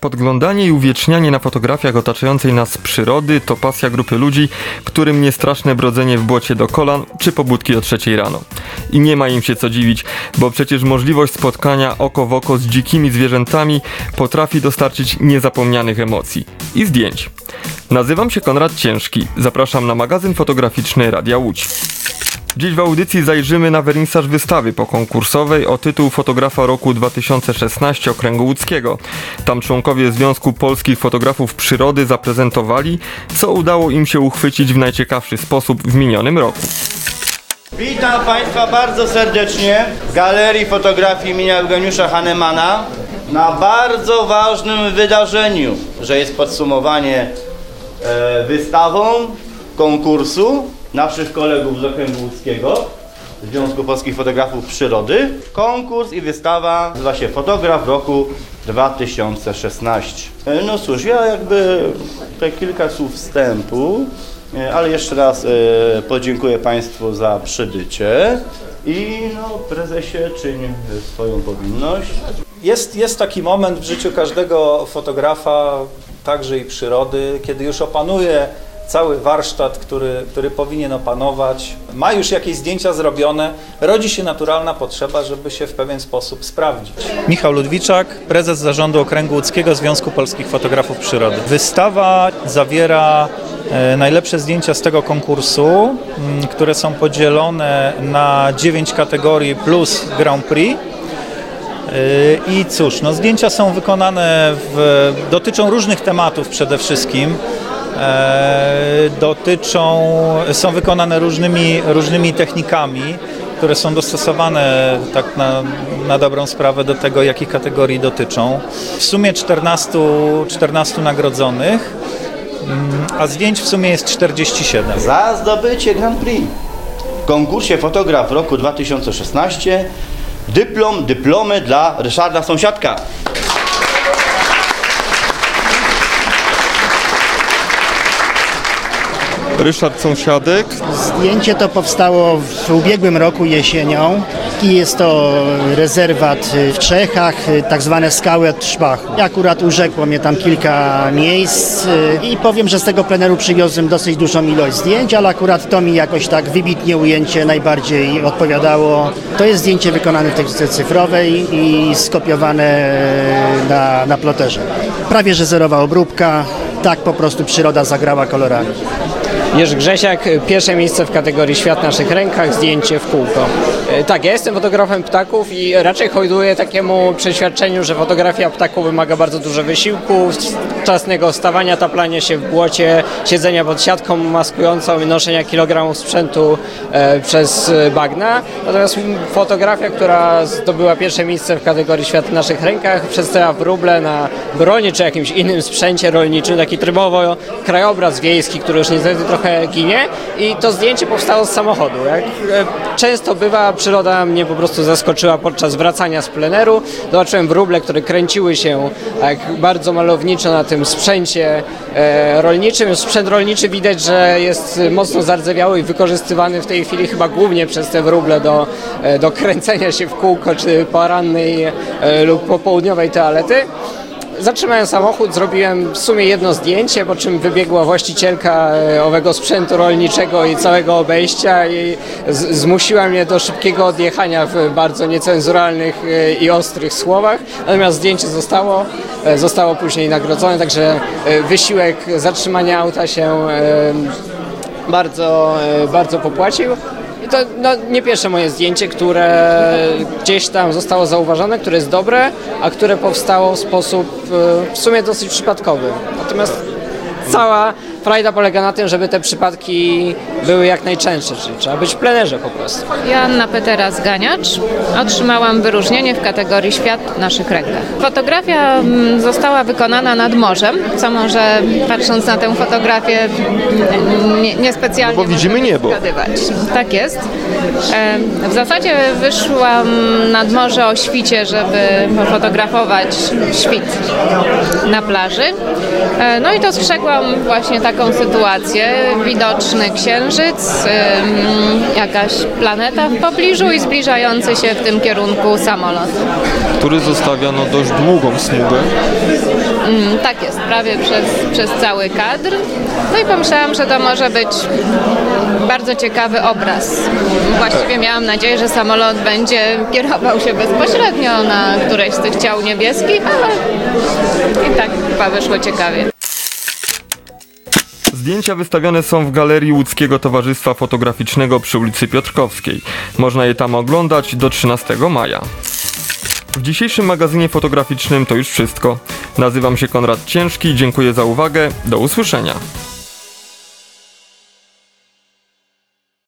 Podglądanie i uwiecznianie na fotografiach otaczającej nas przyrody to pasja grupy ludzi, którym nie straszne brodzenie w błocie do kolan czy pobudki o 3 rano. I nie ma im się co dziwić, bo przecież możliwość spotkania oko w oko z dzikimi zwierzętami potrafi dostarczyć niezapomnianych emocji i zdjęć. Nazywam się Konrad Ciężki, zapraszam na magazyn fotograficzny Radia Łódź. Dziś w audycji zajrzymy na wernisaż wystawy pokonkursowej o tytuł Fotografa Roku 2016 Okręgu Łódzkiego. Tam członkowie Związku Polskich Fotografów Przyrody zaprezentowali, co udało im się uchwycić w najciekawszy sposób w minionym roku. Witam Państwa bardzo serdecznie w Galerii Fotografii imienia Eugeniusza Hahnemana na bardzo ważnym wydarzeniu, że jest podsumowanie wystawą konkursu naszych kolegów z Okręgu Łódzkiego, Związku Polskich Fotografów Przyrody. Konkurs i wystawa nazywa się Fotograf Roku 2016. No cóż, ja te kilka słów wstępu, ale jeszcze raz podziękuję Państwu za przybycie i prezesie, czyń swoją powinność. Jest taki moment w życiu każdego fotografa, także i przyrody, kiedy już opanuje cały warsztat, który powinien opanować, ma już jakieś zdjęcia zrobione, rodzi się naturalna potrzeba, żeby się w pewien sposób sprawdzić. Michał Ludwiczak, prezes Zarządu Okręgu Łódzkiego Związku Polskich Fotografów Przyrody. Wystawa zawiera najlepsze zdjęcia z tego konkursu, które są podzielone na 9 kategorii plus Grand Prix. I cóż, zdjęcia są wykonane, dotyczą różnych tematów przede wszystkim. Są wykonane różnymi technikami, które są dostosowane tak na dobrą sprawę do tego, jakich kategorii dotyczą. W sumie 14 nagrodzonych, a zdjęć w sumie jest 47. Za zdobycie Grand Prix w konkursie Fotograf Roku 2016 dyplomy dla Ryszarda Sąsiadka. Ryszard Sąsiadek. Zdjęcie to powstało w ubiegłym roku jesienią i jest to rezerwat w Czechach, tak zwane skały od Szpachu. Akurat urzekło mnie tam kilka miejsc i powiem, że z tego pleneru przywiozłem dosyć dużą ilość zdjęć, ale akurat to mi jakoś tak wybitnie ujęcie najbardziej odpowiadało. To jest zdjęcie wykonane w technice cyfrowej i skopiowane na ploterze. Prawie że zerowa obróbka, tak po prostu przyroda zagrała kolorami. Jerzy Grzesiak, pierwsze miejsce w kategorii Świat w naszych rękach, zdjęcie w kółko. Tak, ja jestem fotografem ptaków i raczej hołduję takiemu przeświadczeniu, że fotografia ptaków wymaga bardzo dużo wysiłku, wczesnego wstawania, taplania się w błocie, siedzenia pod siatką maskującą i noszenia kilogramów sprzętu przez bagna. Natomiast fotografia, która zdobyła pierwsze miejsce w kategorii Świat w naszych rękach, przedstawia wróble na broni czy jakimś innym sprzęcie rolniczym, taki trybowo krajobraz wiejski, który już niestety trochę ginie i to zdjęcie powstało z samochodu. Jak często bywa, przyroda mnie po prostu zaskoczyła podczas wracania z pleneru. Zobaczyłem wróble, które kręciły się bardzo malowniczo na tym sprzęcie rolniczym. Sprzęt rolniczy widać, że jest mocno zardzewiały i wykorzystywany w tej chwili chyba głównie przez te wróble do kręcenia się w kółko czy porannej lub popołudniowej toalety. Zatrzymałem samochód, zrobiłem w sumie jedno zdjęcie, po czym wybiegła właścicielka owego sprzętu rolniczego i całego obejścia i zmusiła mnie do odjechania w bardzo niecenzuralnych i ostrych słowach. Natomiast zdjęcie zostało później nagrodzone, także wysiłek zatrzymania auta się bardzo popłacił. I to nie pierwsze moje zdjęcie, które gdzieś tam zostało zauważone, które jest dobre, a które powstało w sposób w sumie dosyć przypadkowy. Natomiast cała frajda polega na tym, żeby te przypadki były jak najczęstsze, czyli trzeba być w plenerze po prostu. Joanna Petera-Zganiacz. Otrzymałam wyróżnienie w kategorii Świat w naszych rękach. Fotografia została wykonana nad morzem, co może patrząc na tę fotografię niespecjalnie bo widzimy niebo. Zgadywać. Tak jest. W zasadzie wyszłam nad morze o świcie, żeby fotografować świt na plaży. No i dostrzegłam właśnie taką sytuację. Widoczny księżyc, jakaś planeta w pobliżu i zbliżający się w tym kierunku samolot. Który zostawia dość długą smugę. Tak jest, prawie przez cały kadr. No i pomyślałam, że to może być bardzo ciekawy obraz. Właściwie miałam nadzieję, że samolot będzie kierował się bezpośrednio na któreś z tych ciał niebieskich, ale i tak chyba wyszło ciekawie. Zdjęcia wystawione są w Galerii Łódzkiego Towarzystwa Fotograficznego przy ulicy Piotrkowskiej. Można je tam oglądać do 13 maja. W dzisiejszym magazynie fotograficznym to już wszystko. Nazywam się Konrad Ciężki, dziękuję za uwagę, do usłyszenia.